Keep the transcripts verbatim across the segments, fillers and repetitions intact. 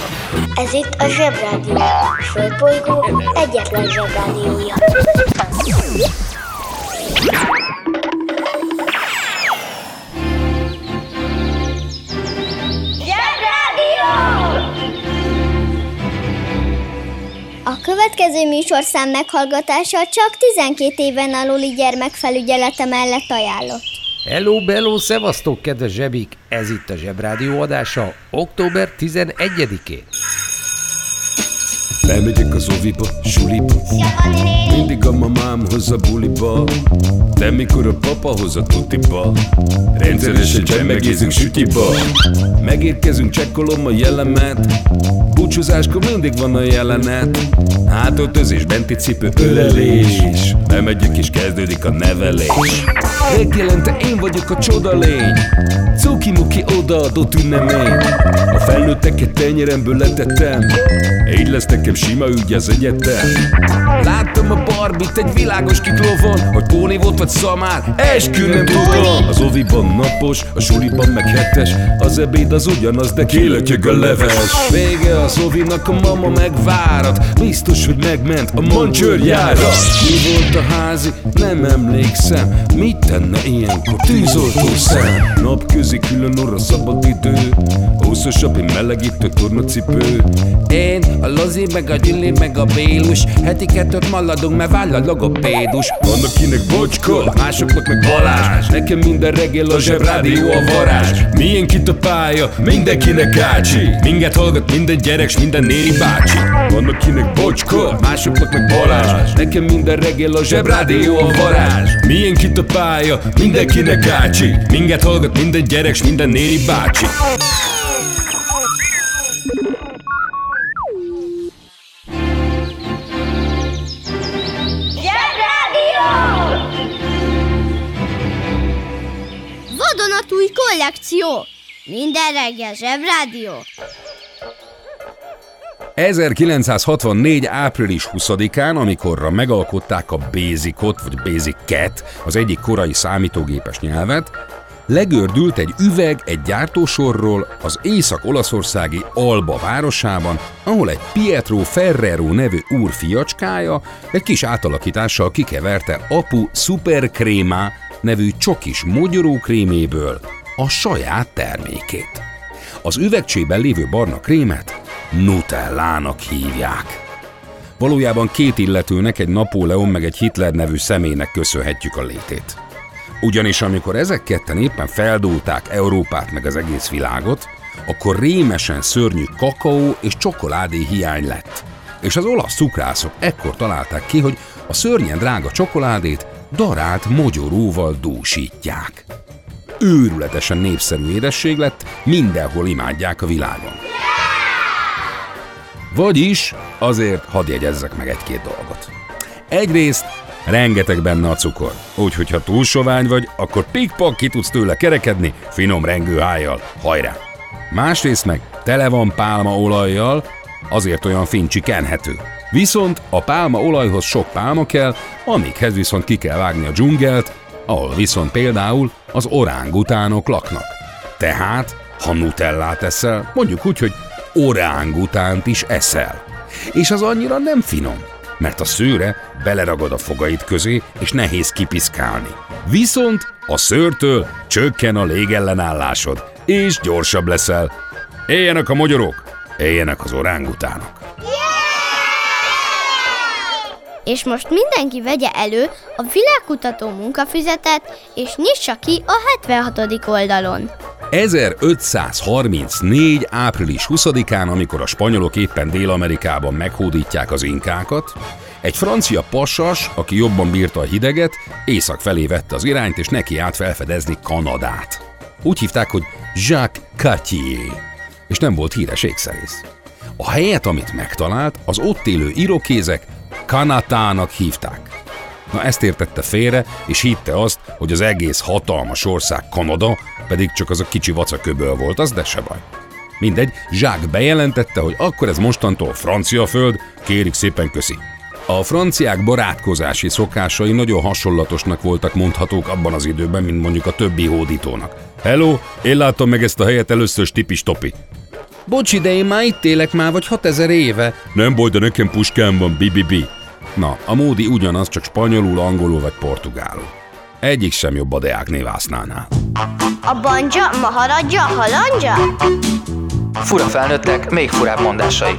Ez itt a Zsebrádió, a Földbolygó egyetlen Zsebrádiója. Zsebrádió! A következő műsorszám meghallgatása csak tizenkét éven aluli gyermekfelügyelete mellett ajánlott. Hello, bello, szevasztok, kedves zsebik! Ez itt a Zsebrádió adása október tizenegyedikén. Bemegyek az oviba, suliba, mindig a mamám hoz a buliba, de mikor a papa hoz a tutiba, rendszeresen csemmegézünk sütiba. Megérkezünk, csekkolom a jellemet, búcsúzáskor mindig van a jelenet, hátöltözés, benti cipő, ölelés, bemegyek és kezdődik a nevelés. Reggelente én vagyok a csoda lény, cuki-muki odaadott ünnemény, a felnőtteket tenyeremből letettem, így lesz nekem sima ügy az egyetem. Láttam a Barbit egy világos kiklovon, hogy Póni volt vagy szamár, eskü nem tudom. Az oviban napos, a suliban meg hetes, az ebéd az ugyanaz, de kilötyög a leves. Vége az ovinak, a mama megvárat, biztos, hogy megment a mancsőrjára. Mi volt a házi? Nem emlékszem, mit tenne ilyenkor tűzoltó szem? Napközi külön orra szabad idő, húszosabb, én melegítő tornacipő. Én, a Lozi, meg a Gyüli, meg a Bélus, heti kettőt maladunk, mert váll a logopédus. Vannak kinek Bocska, másoknak meg Balázs, nekem minden reggel a Zsebrádió a varázs. Milyen kit a pálya, mindenkinek ácsi, minket hallgat minden gyerek, s minden néri bácsi. Vannak kinek Bocska, másoknak meg Balázs, nekem minden reggel a Zsebrádió a varázs. Milyen kit a pálya, mindenkinek ácsi, minket hallgat minden gyerek, s minden néri bácsi. Vadonatúj kollekció! Minden reggel Zsebrádió! ezerkilencszázhatvannégy. április huszadikán, amikorra megalkották a Basicot, vagy Basic-et, az egyik korai számítógépes nyelvet, legördült egy üveg egy gyártósorról az észak-olaszországi Alba városában, ahol egy Pietro Ferrero nevű úr fiacskája egy kis átalakítással kikeverte apu Super Crema nevű csokis mogyorókréméből a saját termékét. Az üvegcsében lévő barna krémet Nutellának hívják. Valójában két illetőnek, egy Napóleon meg egy Hitler nevű személynek köszönhetjük a létét. Ugyanis amikor ezek ketten éppen feldúlták Európát meg az egész világot, akkor rémesen szörnyű kakaó és csokoládé hiány lett. És az olasz cukrászok ekkor találták ki, hogy a szörnyen drága csokoládét darált mogyoróval dúsítják. Őrületesen népszerű édesség lett, mindenhol imádják a világon. Vagyis azért hadd jegyezzek meg egy-két dolgot. Egyrészt rengeteg benne a cukor, úgyhogy ha túl sovány vagy, akkor pikpak ki tudsz tőle kerekedni finom rengőhájjal, hajrá! Másrészt meg tele van pálmaolajjal, azért olyan fincsi kenhető. Viszont a pálmaolajhoz sok pálma kell, amikhez viszont ki kell vágni a dzsungelt, ahol viszont például az orángutánok laknak. Tehát, ha nutellát eszel, mondjuk úgy, hogy orángutánt is eszel. És az annyira nem finom, mert a szőre beleragad a fogaid közé, és nehéz kipiszkálni. Viszont a szőrtől csökken a légellenállásod, és gyorsabb leszel. Éljenek a mogyorok, éljenek az orángutánok. És most mindenki vegye elő a világkutató munkafüzetet, és nyissa ki a hetvenhatodik oldalon. ezerötszázharmincnégy. április huszadikán, amikor a spanyolok éppen Dél-Amerikában meghódítják az inkákat, egy francia pasas, aki jobban bírta a hideget, észak felé vette az irányt, és neki állt felfedezni Kanadát. Úgy hívták, hogy Jacques Cartier, és nem volt híres ékszerész. A helyet, amit megtalált, az ott élő irokézek Kanatának hívták. Na ezt értette félre, és hitte azt, hogy az egész hatalmas ország Kanada, pedig csak az a kicsi vacaköböl volt, az de se baj. Mindegy, Jacques bejelentette, hogy akkor ez mostantól francia föld, kérik szépen köszi. A franciák barátkozási szokásai nagyon hasonlatosnak voltak mondhatók abban az időben, mint mondjuk a többi hódítónak. Hello, én látom meg ezt a helyet először, stipis topi. Bocsi, de én már itt élek már vagy hatezer éve. Nem baj, de nekem puskám van, bi-bi-bi. Na, a módi ugyanaz, csak spanyolul, angolul vagy portugálul. Egyik sem jobb a Deákné Vásznánál. A banja, maharadja, halandja? Fura felnőttek, még furább mondásai.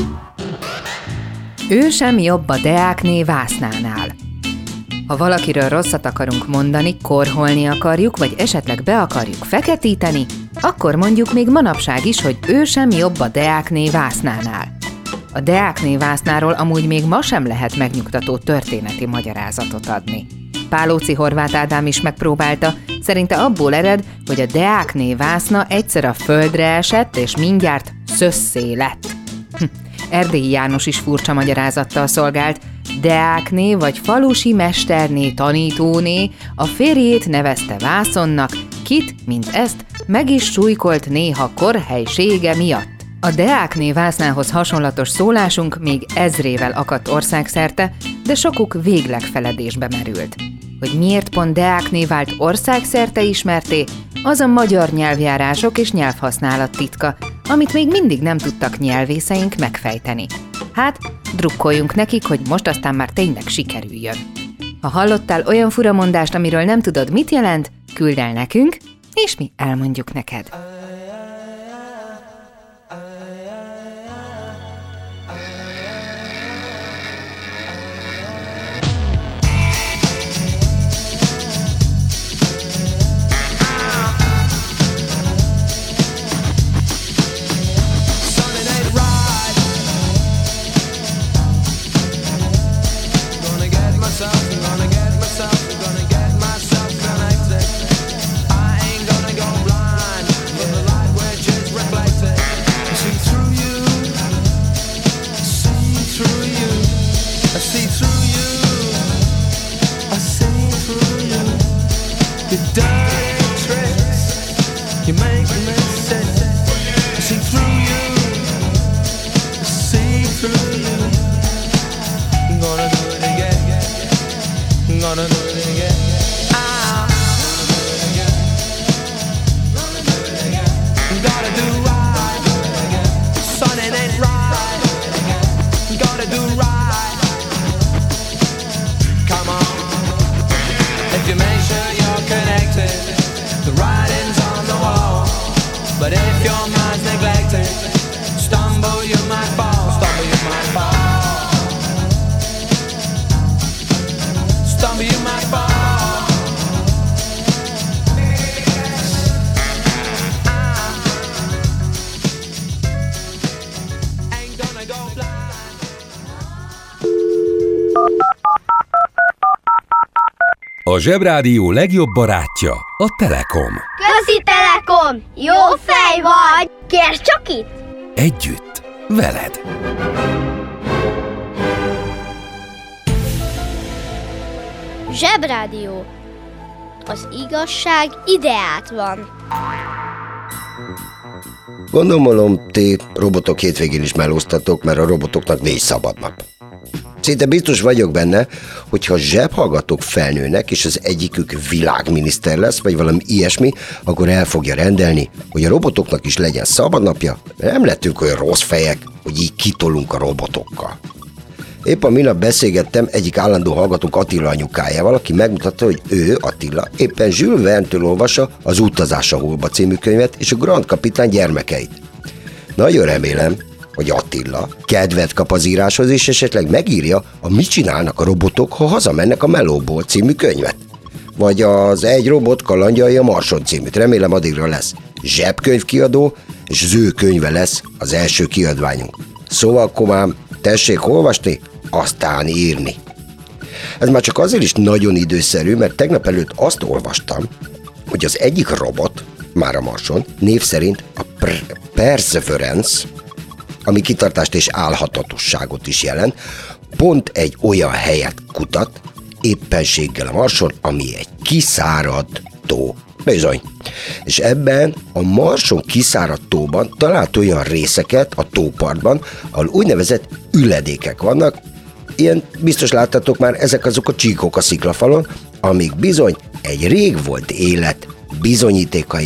Ő sem jobb a Deákné Vásznánál. Ha valakiről rosszat akarunk mondani, korholni akarjuk, vagy esetleg be akarjuk feketíteni, akkor mondjuk még manapság is, hogy ő sem jobb a Deákné Vásznánál. A Deákné Vásznáról amúgy még ma sem lehet megnyugtató történeti magyarázatot adni. Pálóci Horváth Ádám is megpróbálta, szerinte abból ered, hogy a Deákné Vászna egyszer a földre esett, és mindjárt szösszé lett. Hm. Erdélyi János is furcsa magyarázattal szolgált. Deákné vagy falusi mesterné tanítóné a férjét nevezte Vászonnak, kit, mint ezt, meg is súlykolt néha korhelysége miatt. A Deákné Vásznához hasonlatos szólásunk még ezrével akadt országszerte, de sokuk végleg feledésbe merült. Hogy miért pont Deákné vált országszerte ismerté, az a magyar nyelvjárások és nyelvhasználat titka, amit még mindig nem tudtak nyelvészeink megfejteni. Hát, drukkoljunk nekik, hogy most aztán már tényleg sikerüljön. Ha hallottál olyan furamondást, amiről nem tudod, mit jelent, küldd el nekünk, és mi elmondjuk neked. A Zsebrádió legjobb barátja a Telekom. Közi Telekom! Jó fej vagy! Kérd csak itt! Együtt, veled. Zsebrádió. Az igazság ideát van. Gondolom, ti robotok hétvégén is melóztatok, mert a robotoknak négy szabad nap. Szinte biztos vagyok benne, hogyha zsebhallgatók felnőnek, és az egyikük világminiszter lesz, vagy valami ilyesmi, akkor el fogja rendelni, hogy a robotoknak is legyen szabadnapja, mert nem lettünk olyan rossz fejek, hogy így kitolunk a robotokkal. Épp a minap beszélgettem egyik állandó hallgatónk Attila anyukájával, aki megmutatta, hogy ő, Attila, éppen Jules Verne-től olvassa az Utazás a Holba című könyvet és a Grand Kapitány gyermekeit. Nagyon remélem, hogy Attila kedvet kap az íráshoz, és esetleg megírja a Mit csinálnak a robotok, ha hazamennek a Melóból című könyvet. Vagy az Egy robot kalandjai a Marson címűt. Remélem addigra lesz zsebkönyvkiadó, és az ő könyve lesz az első kiadványunk. Szóval komám, tessék olvasni, aztán írni. Ez már csak azért is nagyon időszerű, mert tegnap előtt azt olvastam, hogy az egyik robot, már a Marson, név szerint a Pr- Perseverance, ami kitartást és álhatatosságot is jelent, pont egy olyan helyet kutat, éppenséggel a Marson, ami egy kiszáradt tó. Bizony. És ebben a Marson kiszáradt tóban talált olyan részeket a tópartban, ahol úgynevezett üledékek vannak. Ilyen biztos láttatok már, ezek azok a csíkok a sziklafalon, amik bizony egy rég volt élet bizonyítékai.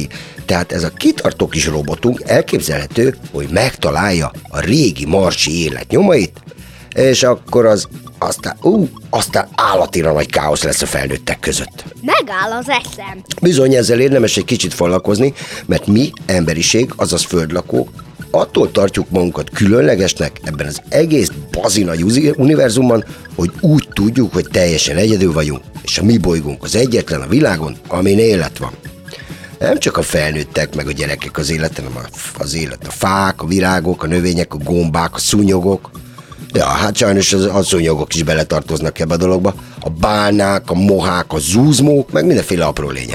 Tehát ez a kitartó kis robotunk elképzelhető, hogy megtalálja a régi marsi élet nyomait, és akkor az aztán, ú, aztán állatira nagy káosz lesz a felnőttek között. Megáll az eszem. Bizony, ezzel érdemes egy kicsit foglalkozni, mert mi, emberiség, azaz földlakók, attól tartjuk magunkat különlegesnek ebben az egész bazinagy univerzumban, hogy úgy tudjuk, hogy teljesen egyedül vagyunk, és a mi bolygónk az egyetlen a világon, amin élet van. Nem csak a felnőttek, meg a gyerekek az élet, hanem az élet a fák, a virágok, a növények, a gombák, a szúnyogok. Ja, hát sajnos az, a szúnyogok is beletartoznak ebbe a dologba. A bálnák, a mohák, a zúzmók, meg mindenféle apró lények.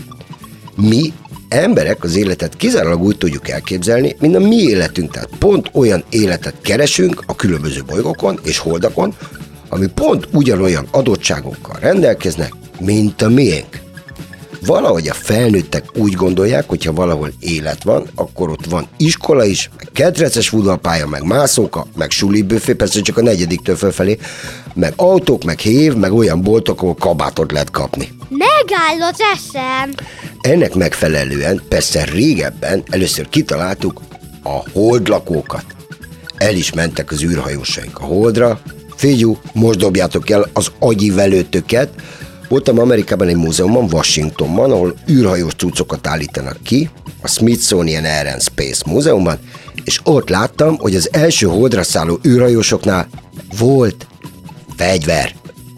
Mi, emberek az életet kizárólag úgy tudjuk elképzelni, mint a mi életünk. Tehát pont olyan életet keresünk a különböző bolygókon és holdakon, ami pont ugyanolyan adottságokkal rendelkeznek, mint a miénk. Valahogy a felnőttek úgy gondolják, hogy ha valahol élet van, akkor ott van iskola is, meg ketreces futballpálya, meg mászóka, meg sulibüfé, persze csak a negyediktől fölfelé, meg autók, meg hév, meg olyan boltok, ahol kabátot lehet kapni. Megáll az eszem. Ennek megfelelően persze régebben először kitaláltuk a holdlakókat. El is mentek az űrhajósaink a holdra. Figyú, most dobjátok el az agyi velőtöket. Voltam Amerikában egy múzeumban, Washingtonban, ahol űrhajós cuccokat állítanak ki, a Smithsonian Air and Space Múzeumban, és ott láttam, hogy az első holdra szálló űrhajósoknál volt fegyver.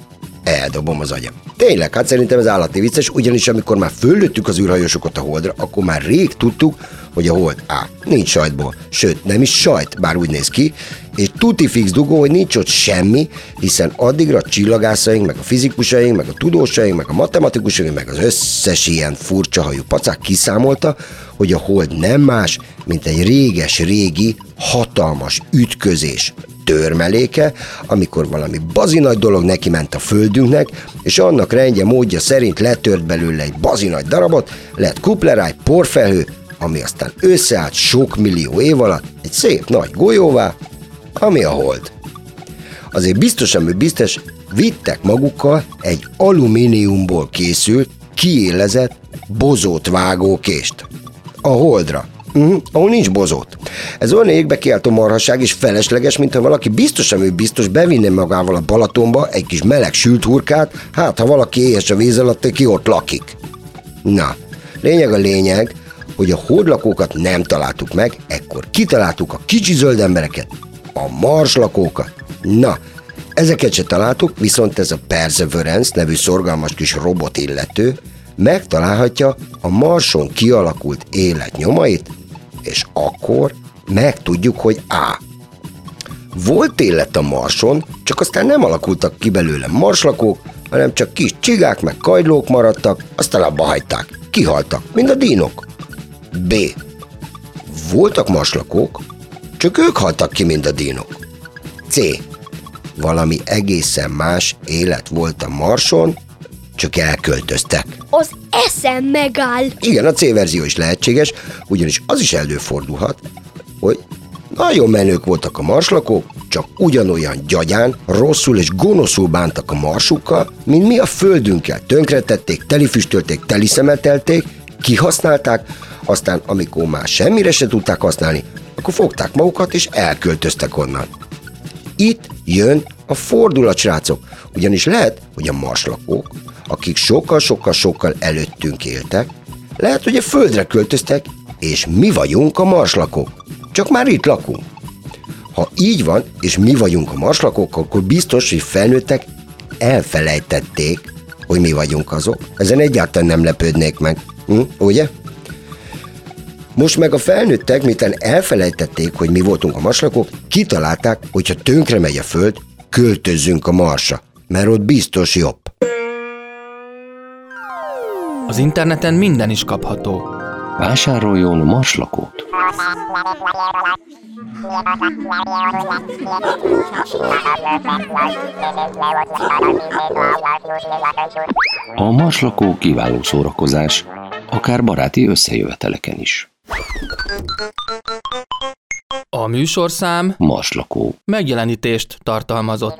Eldobom az agyam. Tényleg, hát szerintem ez állati vicces, ugyanis amikor már föllőttük az űrhajósokat a holdra, akkor már rég tudtuk, hogy a hold á, nincs sajtból, sőt, nem is sajt, bár úgy néz ki, és tuti fix dugó, hogy nincs ott semmi, hiszen addigra a csillagászaink, meg a fizikusaink, meg a tudósaink, meg a matematikusaink, meg az összes ilyen furcsa hajú pacák kiszámolta, hogy a hold nem más, mint egy réges-régi, hatalmas ütközés törmeléke, amikor valami bazinagy dolog neki ment a földünknek, és annak rendje módja szerint letört belőle egy bazinagy darabot, lett kupleráj, porfelhő, ami aztán összeállt sok millió év alatt egy szép nagy golyóvá, ami a hold. Azért biztos, ami biztos, vittek magukkal egy alumíniumból készült, kiélezett bozótvágókést. A holdra. Uh-huh, ahol nincs bozót. Ez olyan égbe kiáltó marhaság és felesleges, mintha valaki biztos, ami biztos bevinne magával a Balatonba egy kis meleg sült hurkát, hát ha valaki éhes a víz alatt, ki ott lakik. Na, lényeg a lényeg, hogy a holdlakókat nem találtuk meg, ekkor kitaláltuk a kicsi zöld embereket, a marslakókat. Na, ezeket se találtuk, viszont ez a Perseverance nevű szorgalmas kis robot illető megtalálhatja a Marson kialakult élet nyomait, és akkor megtudjuk, hogy A. Volt élet a Marson, csak aztán nem alakultak ki belőle marslakók, hanem csak kis csigák meg kagylók maradtak, aztán abba hagyták, kihaltak, mint a dínok. B. Voltak marslakók, csak ők haltak ki, mint a dínok. C. Valami egészen más élet volt a Marson, csak elköltöztek. Az eszem megáll. Igen, a C verzió is lehetséges, ugyanis az is előfordulhat, hogy nagyon menők voltak a marslakók, csak ugyanolyan gyagyán, rosszul és gonoszul bántak a marsukkal, mint mi a földünkkel. Tönkretették, telifüstölték, teliszemetelték, kihasználták, aztán amikor már semmire se tudták használni, akkor fogták magukat és elköltöztek onnan. Itt jön a fordulat, srácok, ugyanis lehet, hogy a marslakók, akik sokkal-sokkal-sokkal előttünk éltek, lehet, hogy a földre költöztek, és mi vagyunk a marslakók. Csak már itt lakunk. Ha így van, és mi vagyunk a marslakók, akkor biztos, hogy felnőttek elfelejtették, hogy mi vagyunk azok. Ezen egyáltalán nem lepődnék meg. Hm, ugye? Most meg a felnőttek, miután elfelejtették, hogy mi voltunk a marslakók, kitalálták, hogy ha tönkre megy a föld, költözzünk a Marsra, mert ott biztos jobb. Az interneten minden is kapható. Vásároljon marslakót. A marslakó kiváló szórakozás, akár baráti összejöveteleken is. A műsorszám Marslakó megjelenítést tartalmazott.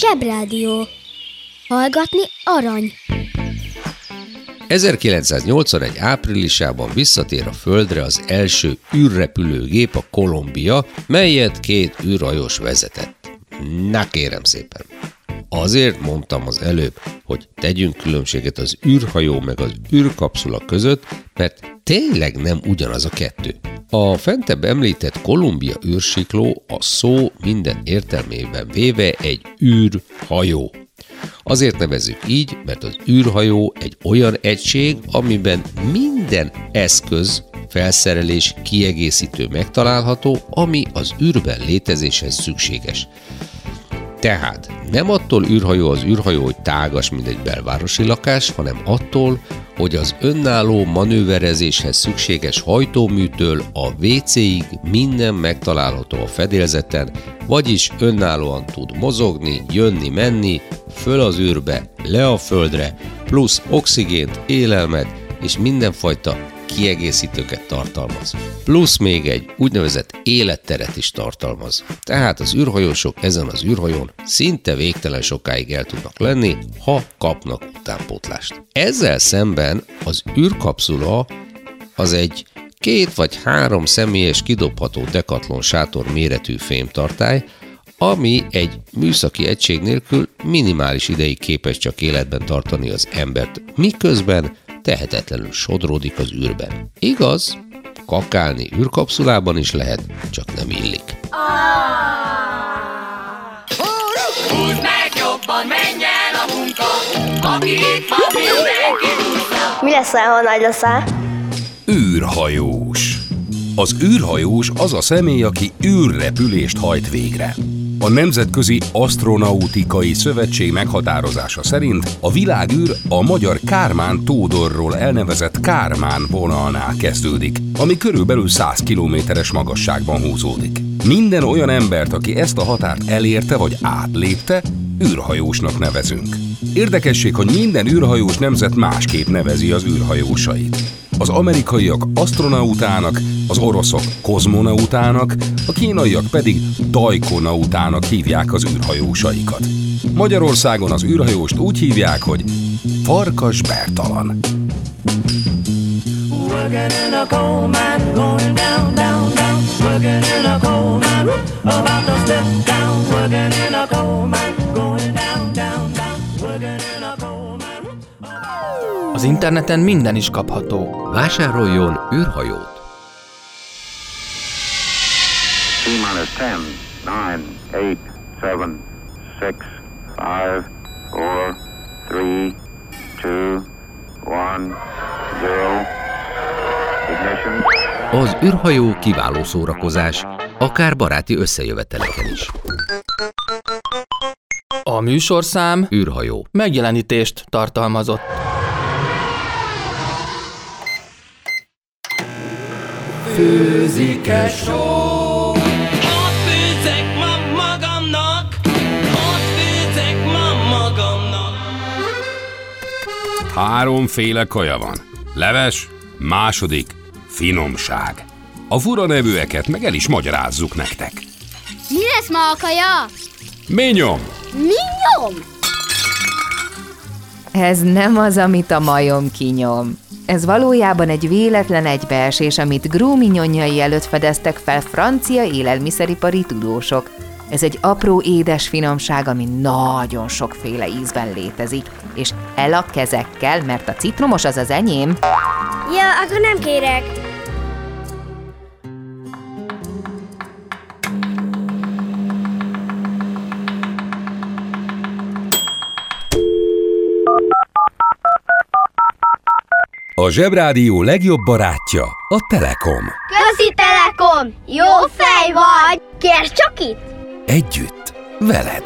Zsebrádió. Hallgatni arany. ezerkilencszáznyolcvanegy áprilisában visszatér a Földre az első űrrepülőgép, a Columbia, melyet két űrhajós vezetett. Na kérem szépen! Azért mondtam az előbb, hogy tegyünk különbséget az űrhajó meg az űrkapszula között, mert tényleg nem ugyanaz a kettő. A fentebb említett Columbia űrsikló a szó minden értelmében véve egy űrhajó. Azért nevezzük így, mert az űrhajó egy olyan egység, amiben minden eszköz, felszerelés, kiegészítő megtalálható, ami az űrben létezéshez szükséges. Tehát nem attól űrhajó az űrhajó, hogy tágas, mint egy belvárosi lakás, hanem attól, hogy az önálló manőverezéshez szükséges hajtóműtől a vécéig minden megtalálható a fedélzeten, vagyis önállóan tud mozogni, jönni, menni, föl az űrbe, le a földre, plusz oxigént, élelmet és mindenfajta kiegészítőket tartalmaz. Plusz még egy úgynevezett életteret is tartalmaz. Tehát az űrhajósok ezen az űrhajón szinte végtelen sokáig el tudnak lenni, ha kapnak utánpótlást. Ezzel szemben az űrkapszula az egy két vagy három személyes kidobható Decathlon sátor méretű fémtartály, ami egy műszaki egység nélkül minimális ideig képes csak életben tartani az embert, miközben tehetetlenül sodródik az űrben. Igaz, kakálni űrkapszulában is lehet, csak nem illik. Húzd meg jobban, menj el a munka, aki itt van, mindenki húzza. Mi leszel, ha nagy leszel? űrhajós. Az űrhajós az a személy, aki űrrepülést hajt végre. A Nemzetközi Asztronautikai Szövetség meghatározása szerint a világűr a magyar Kármán Tódorról elnevezett Kármán vonalnál kezdődik, ami körülbelül száz kilométeres magasságban húzódik. Minden olyan embert, aki ezt a határt elérte vagy átlépte, űrhajósnak nevezünk. Érdekesség, hogy minden űrhajós nemzet másképp nevezi az űrhajósait. Az amerikaiak asztronautának, az oroszok kozmonautának, a kínaiak pedig tajkonautának hívják az űrhajósaikat. Magyarországon az űrhajóst úgy hívják, hogy Farkas Bertalan. Az interneten minden is kapható. Vásároljon űrhajót! ten, nine, eight, seven, six, five, four, three, two, one, zero. Ignition. Az űrhajó kiváló szórakozás, akár baráti összejöveteleken is. A műsorszám űrhajó megjelenítést tartalmazott. Főzik-e só? Ott főzek ma magamnak, ott főzek ma magamnak. Háromféle kaja van. Leves, második, finomság. A fura nevűeket meg el is magyarázzuk nektek. Mi lesz ma a kaja? Minyom! Minyom? Ez nem az, amit a majom kinyom. Ez valójában egy véletlen egybeesés, amit Gros mignonjai előtt fedeztek fel francia élelmiszeripari tudósok. Ez egy apró édes finomság, ami nagyon sokféle ízben létezik. És el a kezekkel, mert a citromos az az enyém. Ja, akkor nem kérek. A Zsebrádió legjobb barátja a Telekom. Köszi Telekom! Jó fej vagy! Kérd csak itt! Együtt, veled.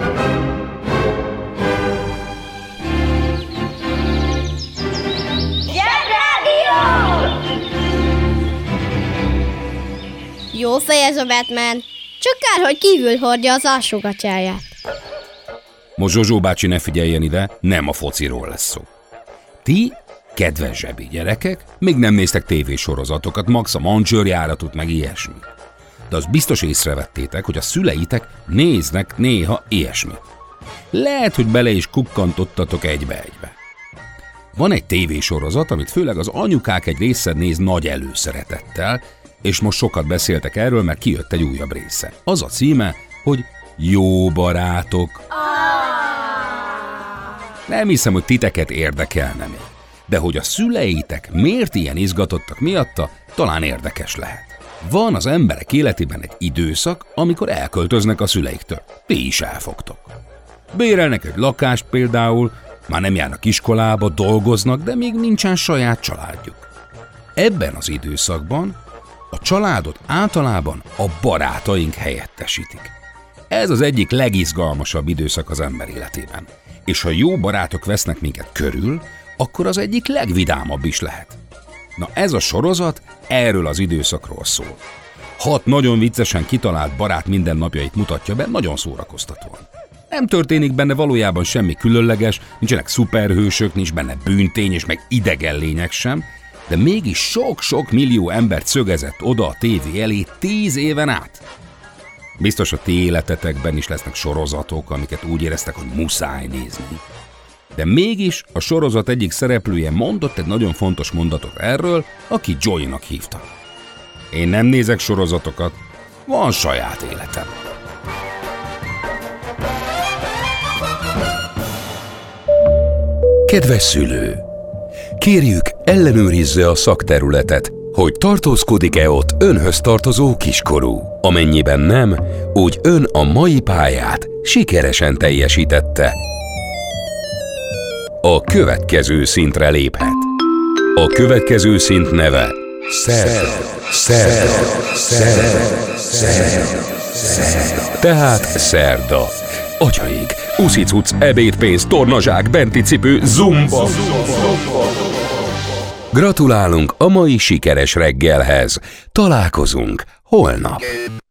Zsebrádió! Jó fej ez a Batman. Csak kár, hogy kívül hordja az alsógatyáját. Most Zsozsó bácsi ne figyeljen ide, nem a fociról lesz szó. Ti, kedves zsebi gyerekek, még nem néztek tévésorozatokat, max a Mancsőrjáratot, meg ilyesmi. De azt biztos észrevettétek, hogy a szüleitek néznek néha ilyesmit. Lehet, hogy bele is kukkantottatok egybe-egybe. Van egy tévésorozat, amit főleg az anyukák egy része néz nagy előszeretettel, és most sokat beszéltek erről, mert kijött egy újabb része. Az a címe, hogy Jó barátok. Nem hiszem, hogy titeket érdekelne még. De hogy a szüleitek miért ilyen izgatottak miatta, talán érdekes lehet. Van az emberek életében egy időszak, amikor elköltöznek a szüleiktől. Ti is elfogtok. Bérelnek egy lakást például, már nem járnak iskolába, dolgoznak, de még nincsen saját családjuk. Ebben az időszakban a családot általában a barátaink helyettesítik. Ez az egyik legizgalmasabb időszak az ember életében. És ha jó barátok vesznek minket körül, akkor az egyik legvidámabb is lehet. Na ez a sorozat erről az időszakról szól. Hat nagyon viccesen kitalált barát mindennapjait mutatja be, nagyon szórakoztatóan. Nem történik benne valójában semmi különleges, nincsenek szuperhősök, nincs benne bűntény és meg idegen lények sem, de mégis sok-sok millió embert szögezett oda a tévé elé tíz éven át. Biztos a ti életetekben is lesznek sorozatok, amiket úgy éreztek, hogy muszáj nézni. De mégis a sorozat egyik szereplője mondott egy nagyon fontos mondatot erről, aki Joey-nak hívta. Én nem nézek sorozatokat, van saját életem. Kedves szülő! Kérjük, ellenőrizze a szakterületet, hogy tartózkodik-e ott önhöz tartozó kiskorú. Amennyiben nem, úgy ön a mai pályát sikeresen teljesítette. A következő szintre léphet. A következő szint neve Szerda, Szerda, Szerda, Szerda, Szerda. Tehát Szerda. Atyaig, uszicuc, ebédpénz, tornazsák, benti cipő, zumba. Gratulálunk a mai sikeres reggelhez. Találkozunk holnap.